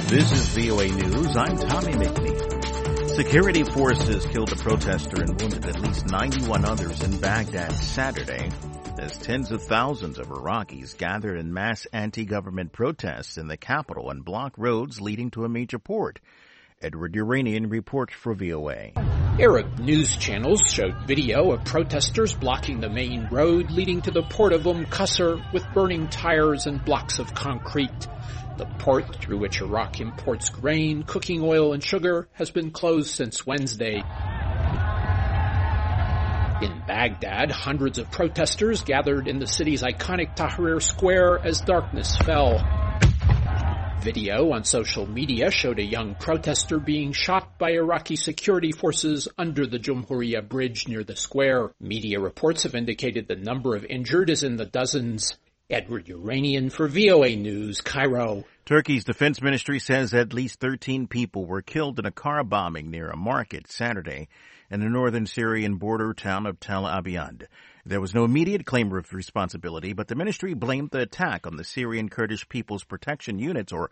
This is VOA News. I'm Tommy McNeil. Security forces killed a protester and wounded at least 91 others in Baghdad Saturday as tens of thousands of Iraqis gathered in mass anti-government protests in the capital and blocked roads leading to a major port. Edward Uranian reports for VOA. Arab news channels showed video of protesters blocking the main road leading to the port of Qasr with burning tires and blocks of concrete. The port, through which Iraq imports grain, cooking oil, and sugar, has been closed since Wednesday. In Baghdad, hundreds of protesters gathered in the city's iconic Tahrir Square as darkness fell. Video on social media showed a young protester being shot by Iraqi security forces under the Jumhuriya Bridge near the square. Media reports have indicated the number of injured is in the dozens. Edward Uranian for VOA News, Cairo. Turkey's defense ministry says at least 13 people were killed in a car bombing near a market Saturday in the northern Syrian border town of Tel Abyad. There was no immediate claim of responsibility, but the ministry blamed the attack on the Syrian Kurdish People's Protection Units, or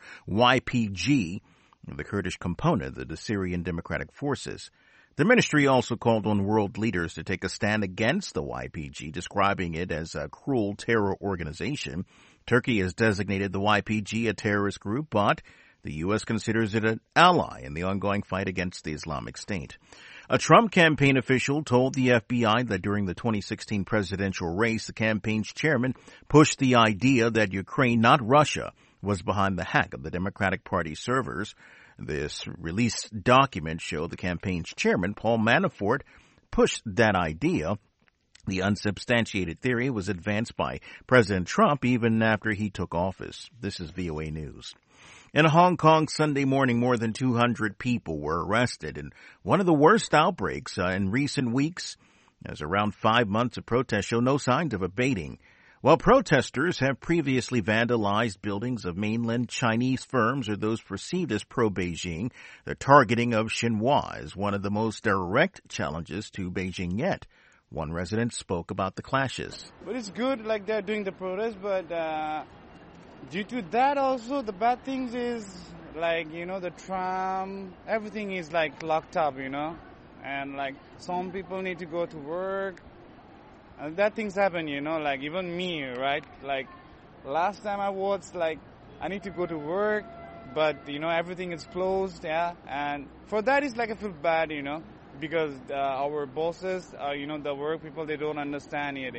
YPG, the Kurdish component of the Syrian Democratic Forces. The ministry also called on world leaders to take a stand against the YPG, describing it as a cruel terror organization. Turkey has designated the YPG a terrorist group, but the U.S. considers it an ally in the ongoing fight against the Islamic State. A Trump campaign official told the FBI that during the 2016 presidential race, the campaign's chairman pushed the idea that Ukraine, not Russia, was behind the hack of the Democratic Party servers. This released document showed the campaign's chairman, Paul Manafort, pushed that idea. The unsubstantiated theory was advanced by President Trump even after he took office. This is VOA News. In Hong Kong Sunday morning, more than 200 people were arrested in one of the worst outbreaks in recent weeks, as around 5 months of protests show no signs of abating. While protesters have previously vandalized buildings of mainland Chinese firms or those perceived as pro-Beijing, the targeting of Xinhua is one of the most direct challenges to Beijing yet. One resident spoke about the clashes. But it's good, like they're doing the protest, but due to that also, the bad things is, like, the tram, everything is, like, locked up, and, like, some people need to go to work. And that things happen, like even me, right? Like last time I was like, I need to go to work, but everything is closed, yeah. And for that is like I feel bad, because our bosses, the work people, they don't understand it,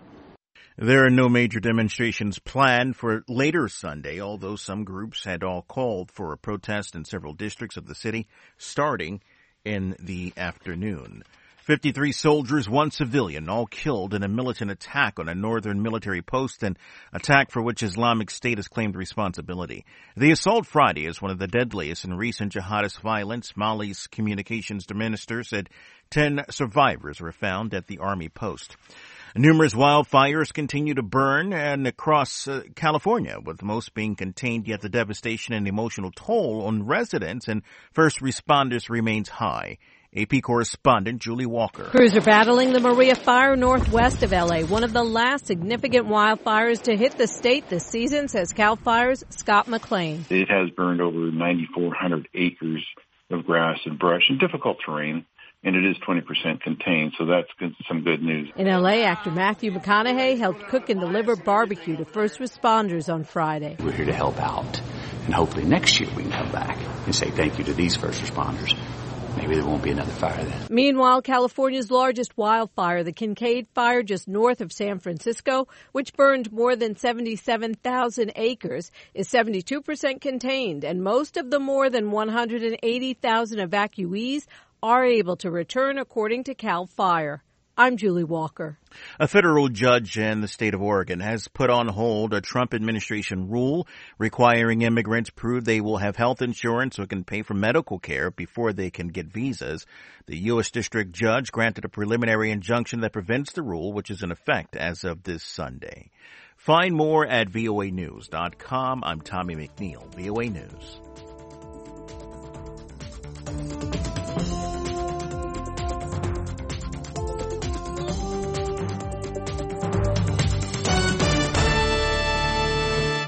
There are no major demonstrations planned for later Sunday, although some groups had all called for a protest in several districts of the city starting in the afternoon. 53 soldiers, one civilian, all killed in a militant attack on a northern military post, an attack for which Islamic State has claimed responsibility. The assault Friday is one of the deadliest in recent jihadist violence. Mali's communications minister said 10 survivors were found at the army post. Numerous wildfires continue to burn and across California, with most being contained, yet the devastation and emotional toll on residents and first responders remains high. AP correspondent Julie Walker. Crews are battling the Maria fire northwest of L.A., one of the last significant wildfires to hit the state this season, says CAL FIRE's Scott McLean. It has burned over 9,400 acres of grass and brush in difficult terrain, and it is 20% contained, so that's some good news. In L.A., actor Matthew McConaughey helped cook and deliver barbecue to first responders on Friday. We're here to help out, and hopefully next year we can come back and say thank you to these first responders. Maybe there won't be another fire then. Meanwhile, California's largest wildfire, the Kincade Fire just north of San Francisco, which burned more than 77,000 acres, is 72% contained, and most of the more than 180,000 evacuees are able to return, according to CAL FIRE. I'm Julie Walker. A federal judge in the state of Oregon has put on hold a Trump administration rule requiring immigrants prove they will have health insurance or can pay for medical care before they can get visas. The U.S. district judge granted a preliminary injunction that prevents the rule, which is in effect as of this Sunday. Find more at voanews.com. I'm Tommy McNeil, VOA News.